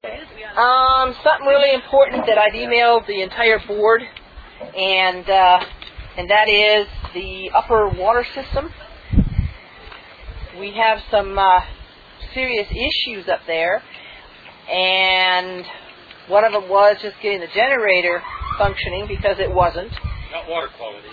Something really important that I've emailed the entire board, and that is the upper water system. We have some serious issues up there, and one of them was just getting the generator functioning because it wasn't. Not water quality.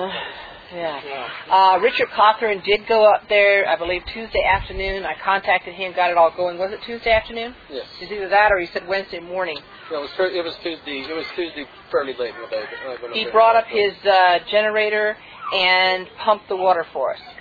Richard Cothran did go up there, I believe, Tuesday afternoon. I contacted him, got it all going. Was it Tuesday afternoon? Yes. It was either that or he said Wednesday morning. No, it was Tuesday. It was Tuesday fairly late in the day. He brought up his generator and pumped the water for us.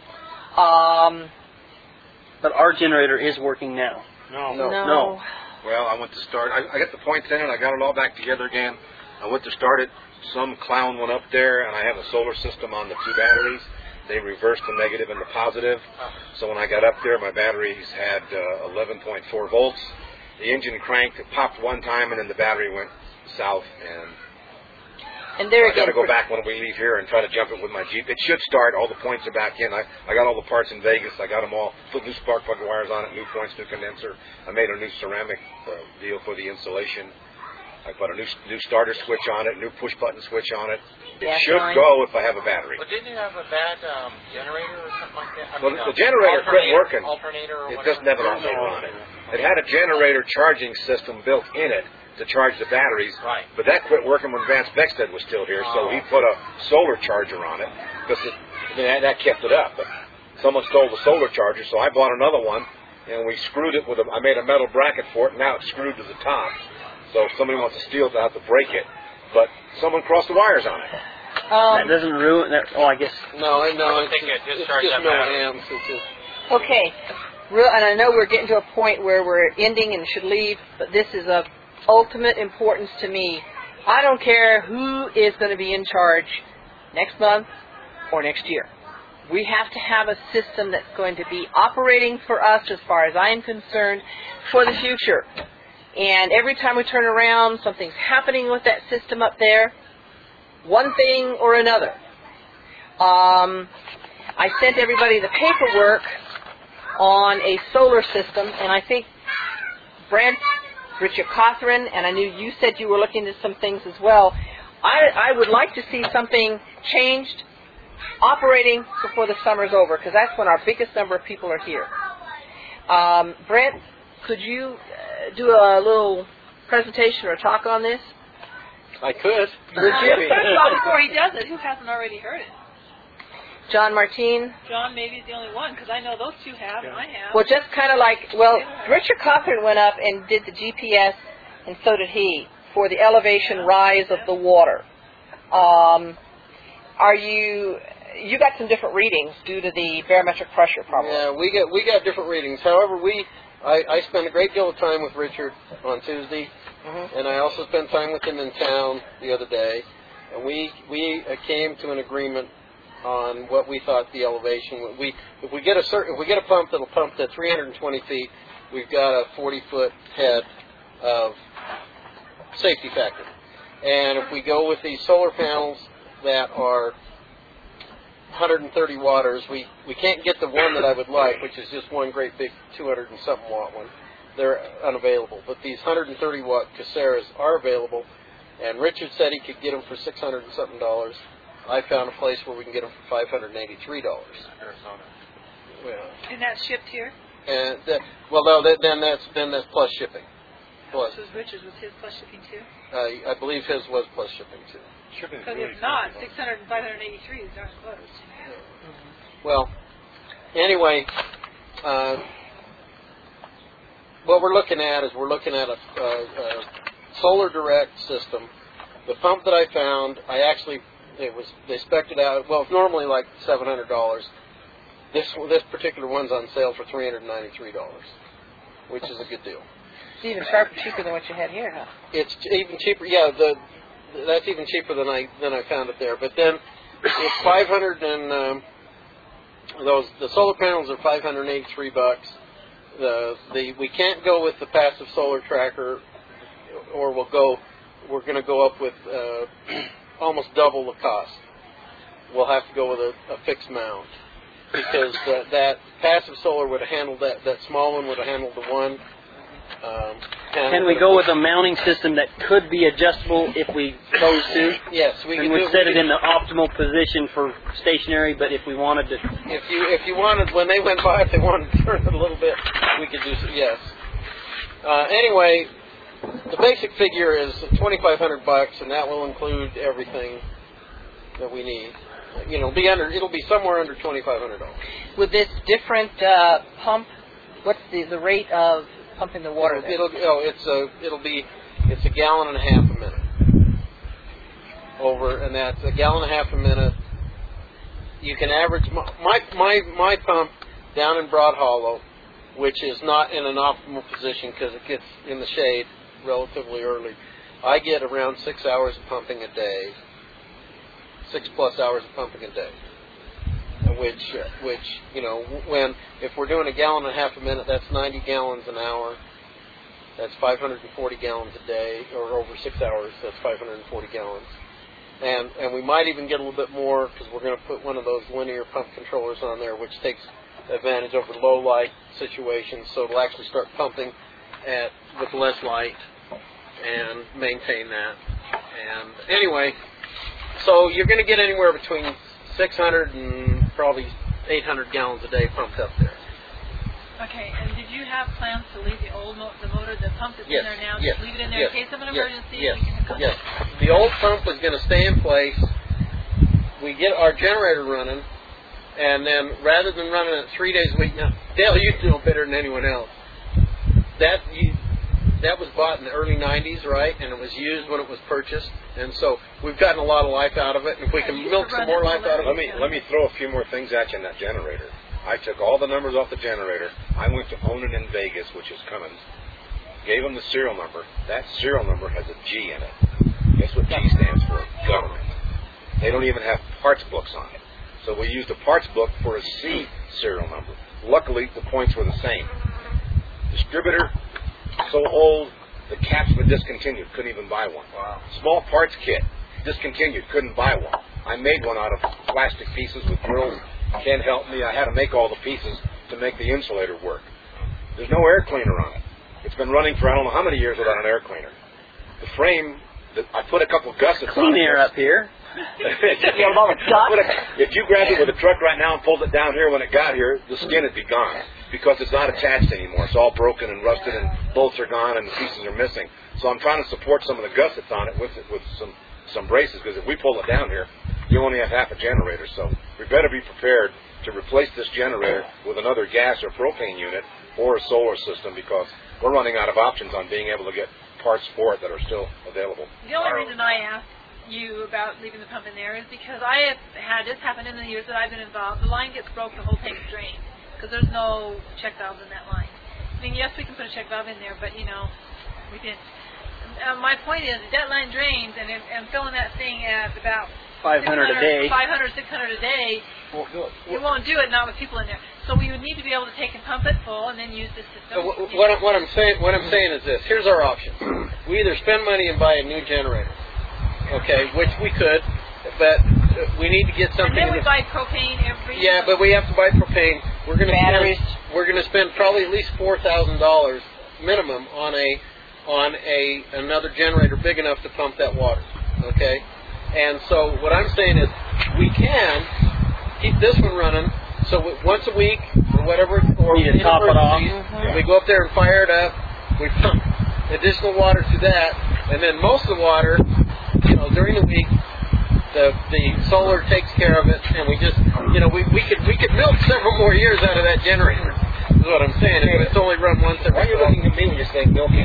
But our generator is working now. No. Well, I went to start. I got the points in, and I got it all back together again. I went to start it. Some clown went up there, and I have a solar system on the two batteries. They reversed the negative and the positive. So when I got up there, my batteries had 11.4 volts. The engine cranked, it popped one time, and then the battery went south. And there I got to go back when we leave here and try to jump it with my Jeep. It should start. All the points are back in. I got all the parts in Vegas. I got them all. Put new spark plug wires on it, new points, new condenser. I made a new ceramic deal for the insulation. I put a new starter switch on it, new push-button switch on it. It should go if I have a battery. But didn't you have a bad generator or something like that? The generator quit working. Alternator or it doesn't have an alternator on it. It had a generator charging system built in it to charge the batteries, right. But that quit working when Vance Beckstead was still here, so he put a solar charger on it, because that kept it up. But someone stole the solar charger, so I bought another one, and we screwed it I made a metal bracket for it, and now it's screwed to the top. So if somebody wants to steal it, they'll have to break it. But someone crossed the wires on it. That doesn't ruin that. Oh, I guess. No, I think it it's discharged just that milliamps. Okay. And I know we're getting to a point where we're ending and should leave, but this is of ultimate importance to me. I don't care who is going to be in charge next month or next year. We have to have a system that's going to be operating for us, as far as I am concerned, for the future. And every time we turn around, something's happening with that system up there, one thing or another. I sent everybody the paperwork on a solar system, and I think Richard Cothran, and I knew you said you were looking at some things as well. I would like to see something changed, operating before the summer's over, because that's when our biggest number of people are here. Brent, could you do a little presentation or talk on this? I could. Would you? Before he does it, who hasn't already heard it? John Martine. John maybe is the only one, because I know those two have, and I have. Well, just kind of Richard Cothran went up and did the GPS, and so did he, for the elevation rise of the water. You got some different readings due to the barometric pressure problem. Yeah, we got different readings. However, I spent a great deal of time with Richard on Tuesday, and I also spent time with him in town the other day, and we came to an agreement on what we thought the elevation would. If we get a pump that'll pump to 320 feet, we've got a 40-foot head of safety factor. And if we go with these solar panels that are 130 watts, we can't get the one that I would like, which is just one great big 200 and something watt one. They're unavailable. But these 130 watt Caseras are available, and Richard said he could get them for $600 and something. I found a place where we can get them for $583. Arizona. Well, and that's shipped here? And then that's plus shipping. Plus. So Richard's was his plus shipping too? I believe his was plus shipping too. Because if not, 600 and 583 is darn close. Well, anyway, what we're looking at is a solar direct system. The pump that I found, they spec'd it out. Well, it's normally like $700. This particular one's on sale for $393, which is a good deal. It's even cheaper than what you had here, huh? It's even cheaper. Yeah, that's even cheaper than I found it there. But then it's 500 and the solar panels are $583. We can't go with the passive solar tracker, or we're going to go up with almost double the cost. We'll have to go with a fixed mount, because that passive solar would have handled that small one would have handled the one. Can we go with a mounting system that could be adjustable if we chose to? Yes, we And can. we'd set it in the optimal position for stationary, but if we wanted to... If you wanted, when they went by, if they wanted to turn it a little bit, we could do so, yes. Anyway, the basic figure is $2,500, and that will include everything that we need. You know, it'll be somewhere under $2,500. With this different pump, what's the rate of pumping the water there? It's a gallon and a half a minute. And that's a gallon and a half a minute. You can average my pump down in Broad Hollow, which is not in an optimal position because it gets in the shade relatively early. I get around 6 hours of pumping a day. 6+ hours of pumping a day, which you know, if we're doing a gallon and a half a minute, that's 90 gallons an hour. That's 540 gallons a day, or over 6 hours, that's 540 gallons. And we might even get a little bit more because we're going to put one of those linear pump controllers on there, which takes advantage over low light situations, so it'll actually start pumping with less light and maintain that. And anyway. So you're going to get anywhere between 600 and probably 800 gallons a day pumped up there. Okay, and did you have plans to leave the motor, the pump that's in there now, yes, just leave it in there in case of an emergency? Yes, we can yes. The old pump is going to stay in place. We get our generator running, and then rather than running it 3 days a week, now, Dale, you know better than anyone else, that was bought in the early 90s, right? And it was used when it was purchased. And so we've gotten a lot of life out of it. And if we can milk some more life out of it. Let me throw a few more things at you in that generator. I took all the numbers off the generator. I went to Onan in Vegas, which is Cummins. Gave them the serial number. That serial number has a G in it. Guess what G stands for? Government. They don't even have parts books on it. So we used a parts book for a C serial number. Luckily, the points were the same. Distributor, so old, the caps were discontinued. Couldn't even buy one. Wow. Small parts kit, discontinued. Couldn't buy one. I made one out of plastic pieces with drills. Ken helped me. I had to make all the pieces to make the insulator work. There's no air cleaner on it. It's been running for I don't know how many years without an air cleaner. The frame, I put a couple gussets on Clean it. air up here. If you grabbed it with a truck right now and pulled it down here when it got here, the skin would be gone because it's not attached anymore. It's all broken and rusted and bolts are gone and the pieces are missing. So I'm trying to support some of the gussets on it with some braces because if we pull it down here, you only have half a generator. So we better be prepared to replace this generator with another gas or propane unit or a solar system because we're running out of options on being able to get parts for it that are still available. The only reason I asked you about leaving the pump in there is because I have had this happen in the years that I've been involved. The line gets broke, the whole tank's drained because there's no check valves in that line. I mean, yes, we can put a check valve in there, but, you know, we didn't. My point is, if that line drains and filling that thing at about 500 a day. 500, 600 a day, you won't do it, not with people in there. So we would need to be able to take and pump it full and then use this system. What I'm saying is this. Here's our option. We either spend money and buy a new generator, okay, which we could, but we need to get something. And then we buy propane every. Yeah, but we have to buy propane. We're going to batteries. We're going to spend probably at least $4,000 minimum on another generator big enough to pump that water. Okay, and so what I'm saying is we can keep this one running. So once a week or whatever, or you top it off. We go up there and fire it up. We pump additional water to that, and then most of the water, you know, during the week, the solar takes care of it, and we just, you know, we could milk several more years out of that generator. Is what I'm saying. If it's only run once every. Why are you looking at me when you're saying milking?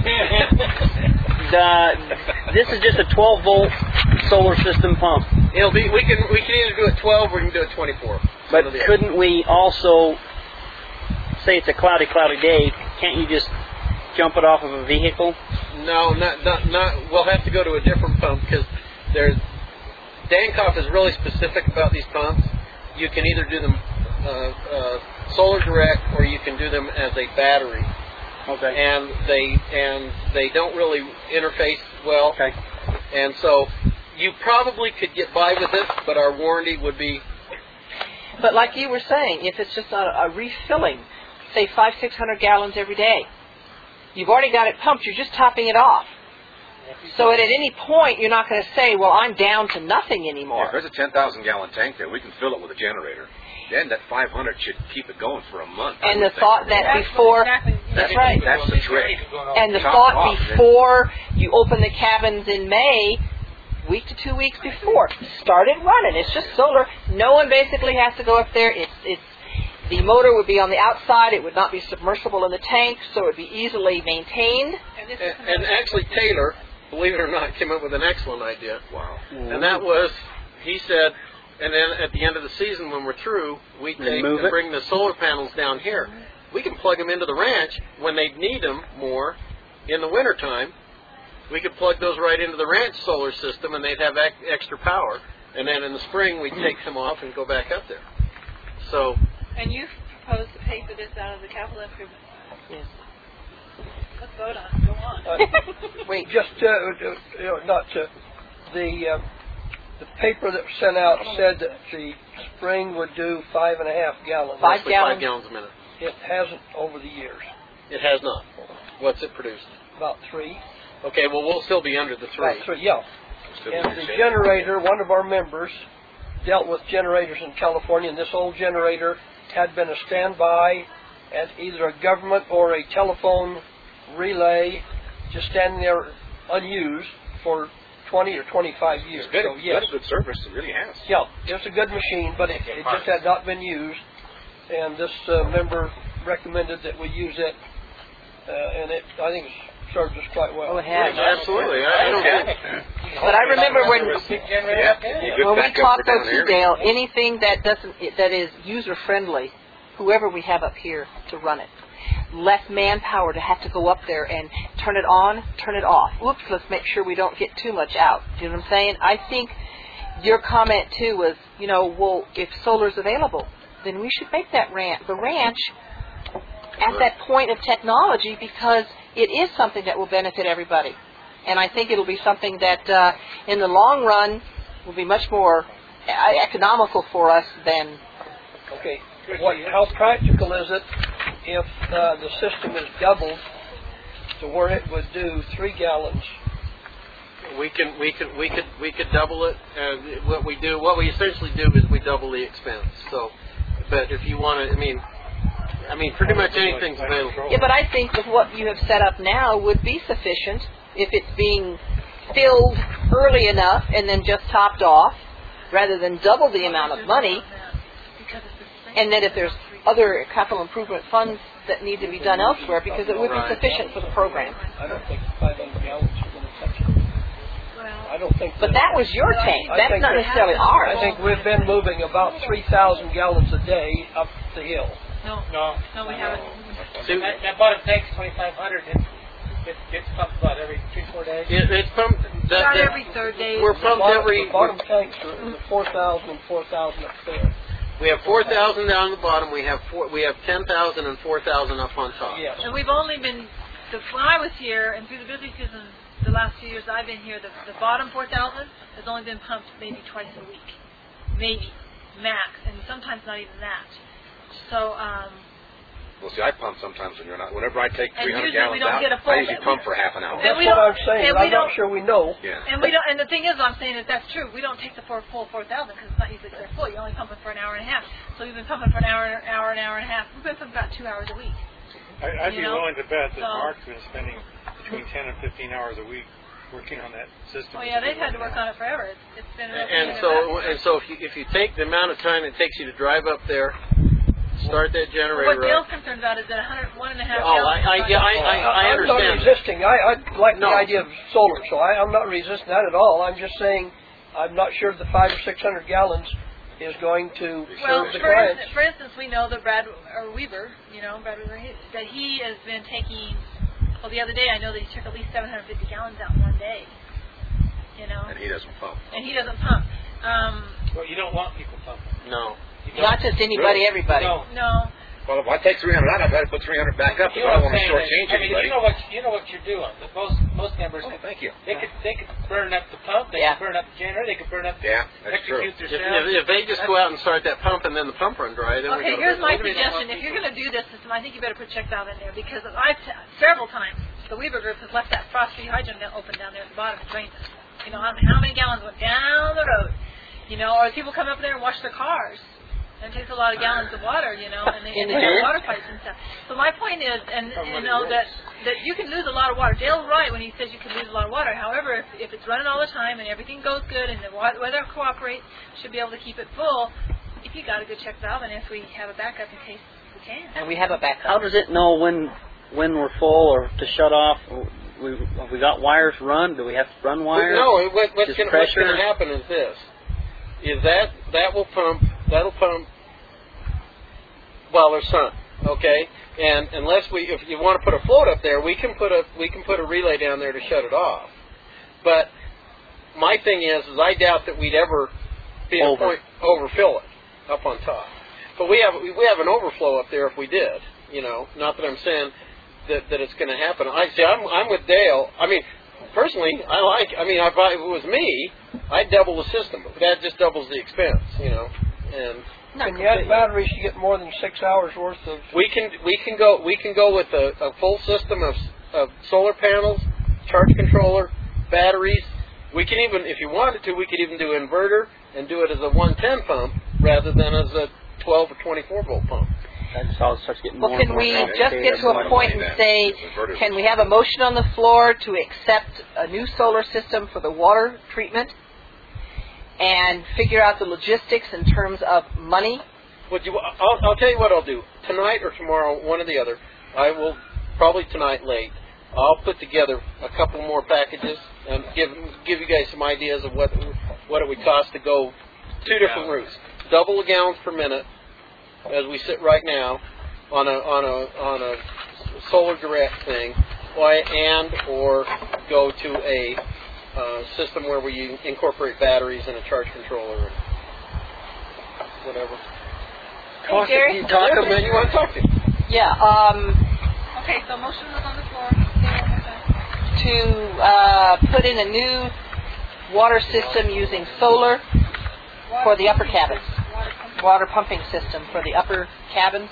This is just a 12-volt solar system pump. It'll be. We can either do it 12 or we can do it 24. But couldn't we also say it's a cloudy day? Can't you just jump it off of a vehicle? No, not. We'll have to go to a different pump because Dankoff is really specific about these pumps. You can either do them solar direct or you can do them as a battery. Okay. And they don't really interface well. Okay. And so you probably could get by with it, but our warranty would be. But like you were saying, if it's just a refilling, say 500-600 gallons every day, You've already got it pumped. You're just topping it off. So at any point, you're not going to say, well, I'm down to nothing anymore. If there's a 10,000-gallon tank there, we can fill it with a generator. Then that 500 should keep it going for a month. And the thought that before, that's right. That's the trick. And the Top thought off. before you open the cabins in May, week to 2 weeks before, start it running. It's just solar. No one basically has to go up there. It's the motor would be on the outside. It would not be submersible in the tank, so it would be easily maintained. And actually, Taylor, believe it or not, came up with an excellent idea. Wow. And that was, he said, and then at the end of the season when we're through, we take and bring the solar panels down here. We can plug them into the ranch when they need them more in the wintertime. We could plug those right into the ranch solar system and they'd have extra power. And then in the spring we'd take them off and go back up there. So. And you propose to pay for this out of the capital improvement. Yes. Let's vote on it. Go on. Wait. Just the paper that was sent out said that the spring would do 5.5 gallons. 5 gallons. 5 gallons a minute. It hasn't over the years. It has not. What's it produced? About 3. Okay, well we'll still be under the 3. About 3, yeah. And the generator, one of our members dealt with generators in California, and this old generator had been a standby at either a government or a telephone relay, just standing there unused for 20 or 25 years. It's been So, yes. a good service. It really has. Yeah, it's a good machine, but it just had not been used. And this member recommended that we use it, and I think it's served us quite well. Oh, it has. Absolutely. I don't think. But I remember when we backup talked for down though here. too, Dale, anything that is user friendly, whoever we have up here to run it, less manpower to have to go up there and turn it on, turn it off. Oops, let's make sure we don't get too much out. Do you know what I'm saying? I think your comment too was, well, if solar's available, then we should make that the ranch at that point of technology, because it is something that will benefit everybody. And I think it'll be something that in the long run will be much more economical for us than... Okay, how practical is it if the system is doubled to where it would do 3 gallons? We could double it. What we essentially do is we double the expense. So, but if you want to, I mean, pretty much anything's available. Yeah, but I think with what you have set up now would be sufficient if it's being filled early enough and then just topped off, rather than double the amount of money. And then if there's other capital improvement funds that need to be done elsewhere, because it would be sufficient for the program. I don't think 500 gallons are going to touch it. I don't think. But that was your tank. That's not necessarily ours. I think we've been moving about 3,000 gallons a day up the hill. No, we haven't. That bottom tank's 2,500. It gets pumped about every 3-4 days. It's pumped. About every third day. We're pumped every. The bottom tanks are 4,000 and 4,000 up there. We have 4,000 down the bottom. We have 10,000 and 4,000 up on top. Yes. And we've only been, when I was here and through the busy season, the last few years I've been here, the bottom 4,000 has only been pumped maybe twice a week, maybe max, and sometimes not even that. So. Well, see, I pump sometimes when you're not. Whenever I take 300 usually gallons we don't out, get a full I usually pump for half an hour. And That's what I'm saying. and I'm not sure we know. Yeah. And we don't. And the thing is, I'm saying that that's true. We don't take the full 4,000 because it's not usually they're full. You're only pumping for an hour and a half. So we've been pumping for an hour and a half. We've been pumping about 2 hours a week. I'd be willing to bet that So- Mark's been spending between 10 and 15 hours a week working on that system. Oh yeah, they've had to work on it forever. It's been. And so if you take the amount of time it takes you to drive up there, start that generator What Dale's up. concerned about is that 1.5 Oh, gallons. I I'm not understand. resisting. I like No. the idea of solar, so I'm not resisting that at all. I'm just saying I'm not sure the 500 or 600 gallons is going to Well, serve the clients. for instance, we know that Brad Weaver, that he has been taking. Well, the other day I know that he took at least 750 gallons out in one day. And he doesn't pump. And he doesn't pump. Well, you don't want people pumping. No. Not just anybody, everybody. No. No. Well, if I take 300 out, I've got to put 300 back up. You Because I don't want to saying, shortchange I mean, anybody. you know what you're doing. Most members, Oh, thank you. they could burn up the pump, they could burn up the generator, they could burn up Yeah, that's true. execute themselves. If they just go out and start that pump and then the pump run dry, then Okay, here's my suggestion. If you're going to do this system, I think you better put check valve in there because several times the Weaver Group has left that frost-free hydrant open down there at the bottom and drained it. You know, how many gallons went down the road? You know, or people come up there and wash their cars. And it takes a lot of gallons of water, you know, and they have water pipes and stuff. So my point is, and you know, that you can lose a lot of water. Dale's right when he says you can lose a lot of water. However, if it's running all the time and everything goes good and the weather cooperates, should be able to keep it full. If you got a good check valve, and if we have a backup in case we can. And we have a backup. How does it know when we're full or to shut off? Have we got wires run? Do we have to run wires? No, what's going pressure? to happen is this: is that'll pump while there's sun, okay? And unless if you want to put a float up there, we can put a relay down there to shut it off. But my thing is I doubt that we'd ever be at a point overfill it up on top. But we have an overflow up there if we did. You know, not that I'm saying that it's going to happen. I'm with Dale. I mean, personally, if it was me, I'd double the system. But that just doubles the expense, you know. And can you add batteries to get more than 6 hours worth of? We can go with a full system of solar panels, charge controller, batteries. We can even, if you wanted to, we could even do inverter and do it as a 110 pump rather than as a 12 or 24 volt pump. Well, can we just get to a point and say, can we have a motion on the floor to accept a new solar system for the water treatment and figure out the logistics in terms of money? I'll tell you what I'll do. Tonight or tomorrow, one or the other, I will, probably tonight late, I'll put together a couple more packages and give you guys some ideas of what it would cost to go 2 different routes. Double the gallons per minute, as we sit right now, on a solar direct thing, or go to a system where we incorporate batteries and a charge controller and whatever. Hey, Jerry. You want to talk to me? Yeah. Okay, so motion was on the floor. To put in a new water system using solar for the upper cabins. Water pumping system for the upper cabins.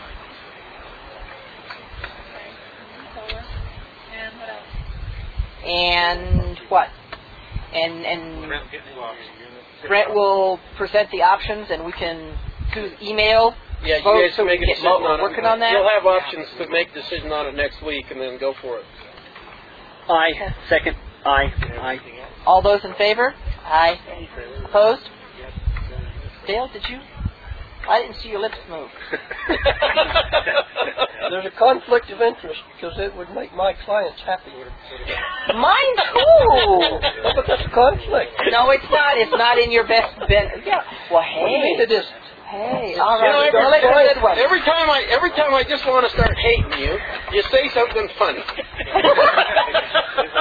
Solar. And what else? And what? And Brent will present the options, and we can through email. Yeah, you vote guys so make we a get decision on it. working on that. You'll have options to make a decision on it next week, and then go for it. Aye. Second. Aye. All those in favor? Aye. Opposed? Dale, did you? I didn't see your lips move. There's a conflict of interest because it would make my clients happier. Mine too. But that's a conflict. No, it's not. It's not in your best benefit. Yeah. Well, hey. It isn't. Hey. All You know, right. every time I just want to start hating you, you say something funny.